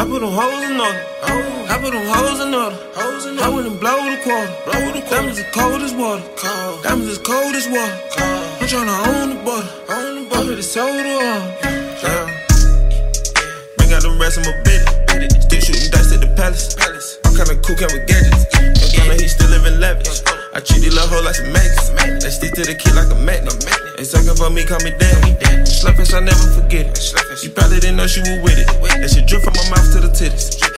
I put them hoes in order. I put them hoes in order. I went and blow the quarter. Diamonds as cold as water. Diamonds as cold as water. I'm tryna own the border. I put the soda on. Bring out them rest of my bitch. Still shooting dice at the palace. I'm kinda cool, came with gadgets. I'm kinda he still living lavish. I treat these little hoes like some magnets. They stick to the kid like a magnet. They suckin' for me, call me daddy. Slurpin', I never forget it. You probably didn't know she was with it. That shit drip from my mouth to the titties.